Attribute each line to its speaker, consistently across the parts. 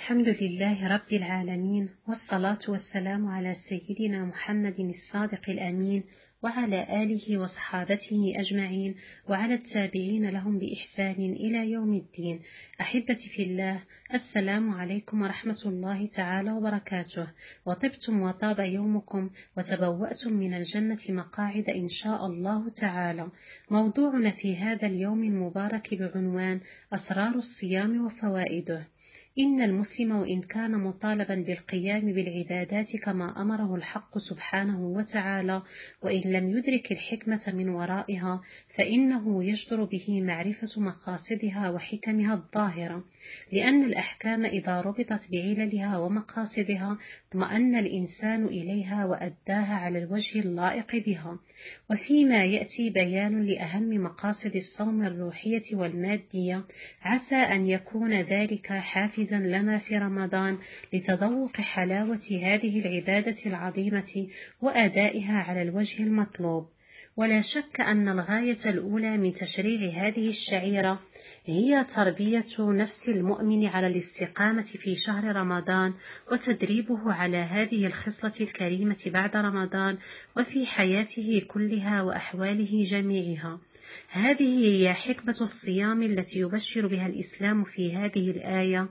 Speaker 1: الحمد لله رب العالمين، والصلاة والسلام على سيدنا محمد الصادق الأمين، وعلى آله وصحابته أجمعين، وعلى التابعين لهم بإحسان إلى يوم الدين. أحبتي في الله، السلام عليكم ورحمة الله تعالى وبركاته، وطبتم وطاب يومكم وتبوأتم من الجنة مقاعد إن شاء الله تعالى. موضوعنا في هذا اليوم المبارك بعنوان أسرار الصيام وفوائده. إن المسلم وإن كان مطالبا بالقيام بالعبادات كما أمره الحق سبحانه وتعالى، وإن لم يدرك الحكمة من ورائها، فإنه يجدر به معرفة مقاصدها وحكمها الظاهرة، لأن الأحكام إذا ربطت بعللها ومقاصدها اطمأن الإنسان إليها وأداها على الوجه اللائق بها. وفيما يأتي بيان لأهم مقاصد الصوم الروحية والمادية، عسى أن يكون ذلك حافزا لنا في رمضان لتذوق حلاوة هذه العبادة العظيمة وأدائها على الوجه المطلوب. ولا شك أن الغاية الأولى من تشريع هذه الشعيرة هي تربية نفس المؤمن على الاستقامة في شهر رمضان، وتدريبه على هذه الخصلة الكريمة بعد رمضان وفي حياته كلها وأحواله جميعها. هذه هي حكمة الصيام التي يبشر بها الإسلام في هذه الآية: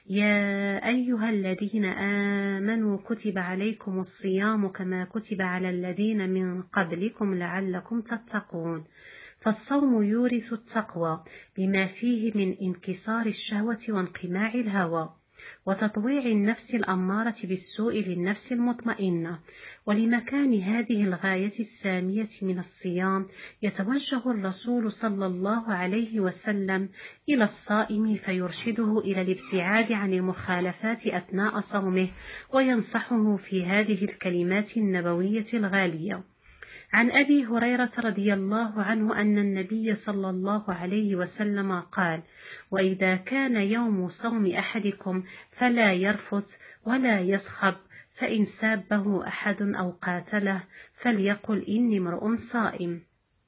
Speaker 1: يا أيها الذين آمنوا كتب عليكم الصيام كما كتب على الذين من قبلكم لعلكم تتقون. فالصوم يورث التقوى بما فيه من انكسار الشهوة وانقماع الهوى، وتطويع النفس الأمارة بالسوء للنفس المطمئنة. ولمكان هذه الغاية السامية من الصيام يتوجه الرسول صلى الله عليه وسلم إلى الصائم فيرشده إلى الابتعاد عن المخالفات أثناء صومه، وينصحه في هذه الكلمات النبوية الغالية. عن أبي هريرة رضي الله عنه أن النبي صلى الله عليه وسلم قال: وإذا كان يوم صوم أحدكم فلا يرفث ولا يصخب، فإن سابه أحد أو قاتله فليقل إني امرؤ صائم.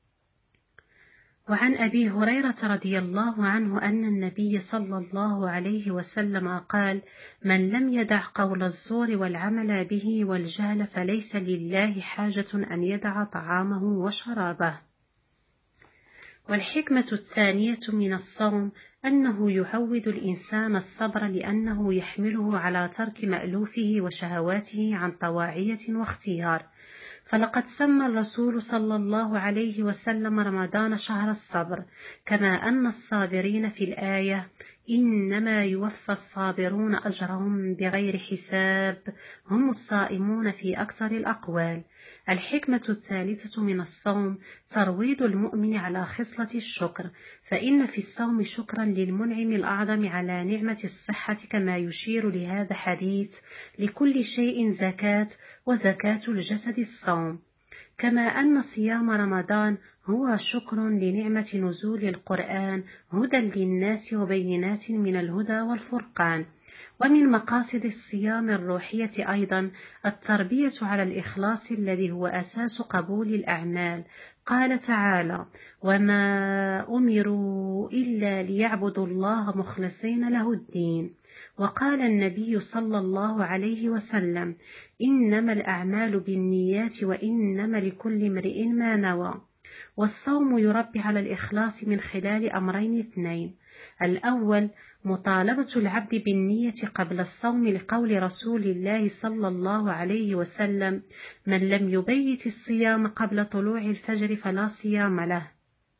Speaker 1: وعن أبي هريرة رضي الله عنه أن النبي صلى الله عليه وسلم قال: من لم يدع قول الزور والعمل به والجهل فليس لله حاجة أن يدع طعامه وشرابه. والحكمة الثانية من الصوم أنه يعود الإنسان الصبر، لأنه يحمله على ترك مألوفه وشهواته عن طواعية واختيار. فلقد سمى الرسول صلى الله عليه وسلم رمضان شهر الصبر، كما أن الصابرين في الآية: إنما يوفى الصابرون أجرهم بغير حساب هم الصائمون في أكثر الأقوال. الحكمة الثالثة من الصوم ترويض المؤمن على خصلة الشكر، فإن في الصوم شكرا للمنعم الأعظم على نعمة الصحة، كما يشير لهذا حديث: لكل شيء زكاة وزكاة الجسد الصوم. كما أن صيام رمضان هو شكر لنعمة نزول القرآن هدى للناس وبينات من الهدى والفرقان. ومن مقاصد الصيام الروحية أيضا التربية على الإخلاص الذي هو أساس قبول الأعمال. قال تعالى: وما أمروا إلا ليعبدوا الله مخلصين له الدين. وقال النبي صلى الله عليه وسلم: إنما الأعمال بالنيات وإنما لكل امرئ ما نوى. والصوم يربي على الإخلاص من خلال أمرين اثنين: الأول مطالبة العبد بالنية قبل الصوم، لقول رسول الله صلى الله عليه وسلم: من لم يبيت الصيام قبل طلوع الفجر فلا صيام له.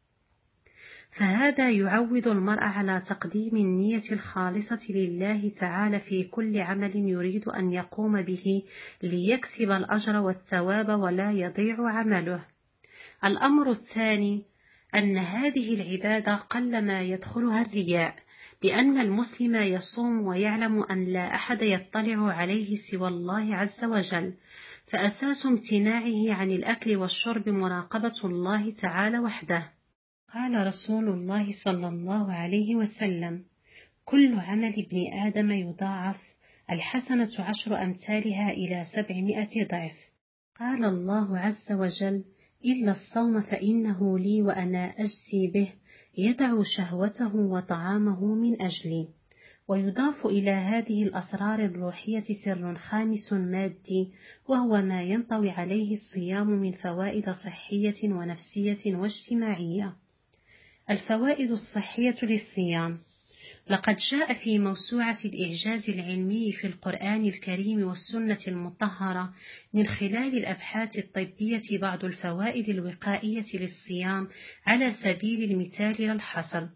Speaker 1: فهذا يعود المرء على تقديم النية الخالصة لله تعالى في كل عمل يريد أن يقوم به ليكسب الأجر والثواب ولا يضيع عمله. الأمر الثاني أن هذه العبادة قلما يدخلها الرياء، لأن المسلم يصوم ويعلم أن لا أحد يطلع عليه سوى الله عز وجل، فأساس امتناعه عن الأكل والشرب مراقبة الله تعالى وحده. قال رسول الله صلى الله عليه وسلم: كل عمل ابن آدم يضاعف، الحسنة 10 أمثالها إلى 700 ضعف. قال الله عز وجل: إلا الصوم فإنه لي وأنا أجزي به، يدع شهوته وطعامه من أجلي. ويضاف إلى هذه الأسرار الروحية سر خامس مادي، وهو ما ينطوي عليه الصيام من فوائد صحية ونفسية واجتماعية. الفوائد الصحية للصيام: لقد جاء في موسوعة الإعجاز العلمي في القرآن الكريم والسنة المطهرة من خلال الأبحاث الطبية بعض الفوائد الوقائية للصيام على سبيل المثال لا الحصر.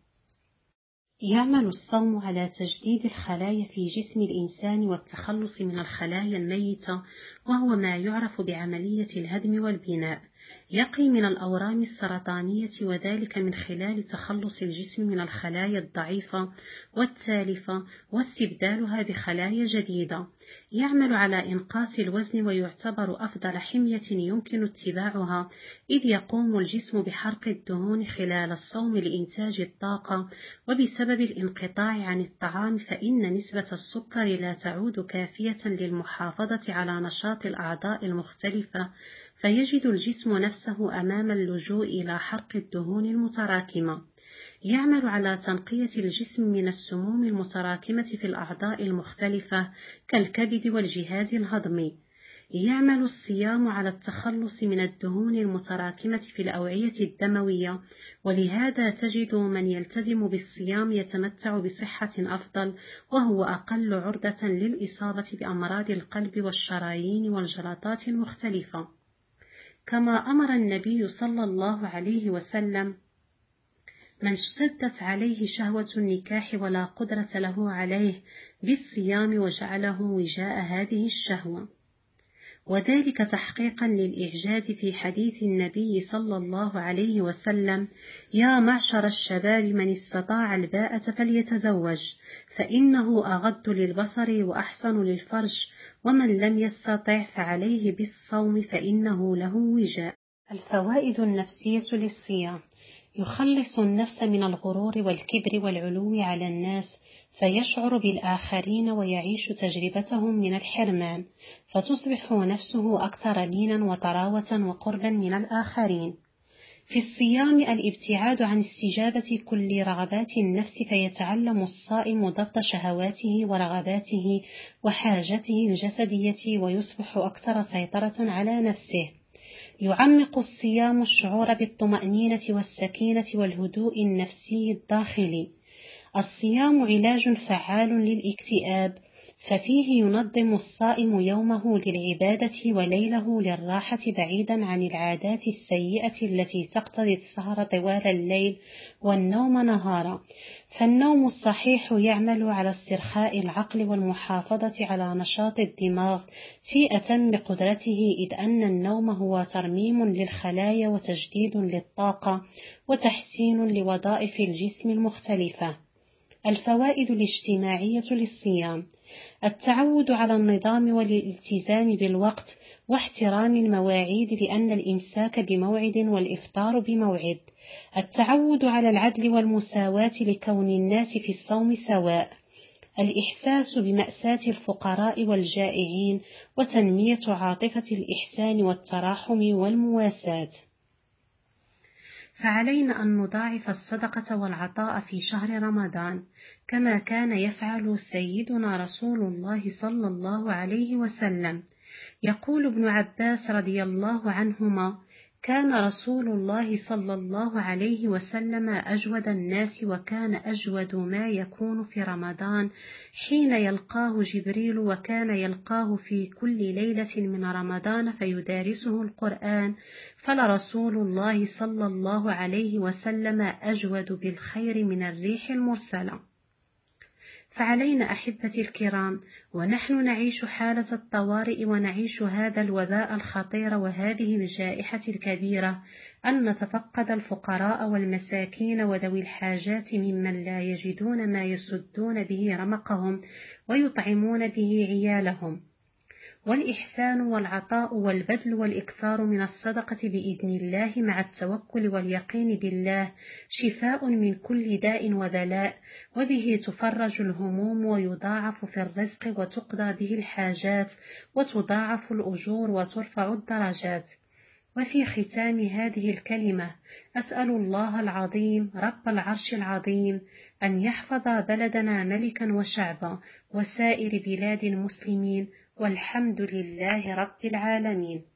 Speaker 1: يعمل الصوم على تجديد الخلايا في جسم الإنسان والتخلص من الخلايا الميتة، وهو ما يعرف بعملية الهدم والبناء. يقي من الأورام السرطانية، وذلك من خلال تخلص الجسم من الخلايا الضعيفة والتالفة واستبدالها بخلايا جديدة. يعمل على إنقاص الوزن، ويعتبر أفضل حمية يمكن اتباعها، إذ يقوم الجسم بحرق الدهون خلال الصوم لإنتاج الطاقة. وبسبب الانقطاع عن الطعام فإن نسبة السكر لا تعود كافية للمحافظة على نشاط الأعضاء المختلفة، فيجد الجسم نفسه أمام اللجوء إلى حرق الدهون المتراكمة. يعمل على تنقية الجسم من السموم المتراكمة في الأعضاء المختلفة كالكبد والجهاز الهضمي. يعمل الصيام على التخلص من الدهون المتراكمة في الأوعية الدموية، ولهذا تجد من يلتزم بالصيام يتمتع بصحة أفضل، وهو أقل عرضة للإصابة بأمراض القلب والشرايين والجلطات المختلفة. كما أمر النبي صلى الله عليه وسلم من اشتدت عليه شهوة النكاح ولا قدرة له عليه بالصيام وجعله وجاء هذه الشهوة، وذلك تحقيقا للإعجاز في حديث النبي صلى الله عليه وسلم: يا معشر الشباب من استطاع الباءة فليتزوج، فإنه أغض للبصر وأحسن للفرج، ومن لم يستطع فعليه بالصوم فإنه له وجاء. الفوائد النفسية للصيام: يخلص النفس من الغرور والكبر والعلو على الناس، فيشعر بالآخرين ويعيش تجربتهم من الحرمان، فتصبح نفسه أكثر لينا وطراوة وقربا من الآخرين. في الصيام الابتعاد عن استجابة كل رغبات النفس، فيتعلم الصائم ضبط شهواته ورغباته وحاجته الجسدية، ويصبح أكثر سيطرة على نفسه. يعمق الصيام الشعور بالطمأنينة والسكينة والهدوء النفسي الداخلي. الصيام علاج فعال للاكتئاب، ففيه ينظم الصائم يومه للعبادة وليله للراحة، بعيدا عن العادات السيئة التي تقتضي السهر طوال الليل والنوم نهارا. فالنوم الصحيح يعمل على استرخاء العقل والمحافظة على نشاط الدماغ في أتم قدرته، إذ أن النوم هو ترميم للخلايا وتجديد للطاقة وتحسين لوظائف الجسم المختلفة. الفوائد الاجتماعية للصيام: التعود على النظام والالتزام بالوقت واحترام المواعيد، لأن الإمساك بموعد والإفطار بموعد. التعود على العدل والمساواة، لكون الناس في الصوم سواء. الإحساس بمأساة الفقراء والجائعين، وتنمية عاطفة الإحسان والتراحم والمواساة. فعلينا أن نضاعف الصدقة والعطاء في شهر رمضان، كما كان يفعل سيدنا رسول الله صلى الله عليه وسلم. يقول ابن عباس رضي الله عنهما: كان رسول الله صلى الله عليه وسلم أجود الناس، وكان أجود ما يكون في رمضان حين يلقاه جبريل، وكان يلقاه في كل ليلة من رمضان فيدارسه القرآن، فلرسول الله صلى الله عليه وسلم أجود بالخير من الريح المرسلة. فعلينا أحبتي الكرام، ونحن نعيش حالة الطوارئ ونعيش هذا الوباء الخطير وهذه الجائحة الكبيرة، أن نتفقد الفقراء والمساكين وذوي الحاجات ممن لا يجدون ما يسدون به رمقهم ويطعمون به عيالهم. والإحسان والعطاء والبذل والإكثار من الصدقة بإذن الله مع التوكل واليقين بالله شفاء من كل داء وبلاء، وبه تفرج الهموم ويضاعف في الرزق وتقضى به الحاجات وتضاعف الأجور وترفع الدرجات. وفي ختام هذه الكلمة أسأل الله العظيم رب العرش العظيم أن يحفظ بلدنا ملكا وشعبا وسائر بلاد المسلمين، والحمد لله رب العالمين.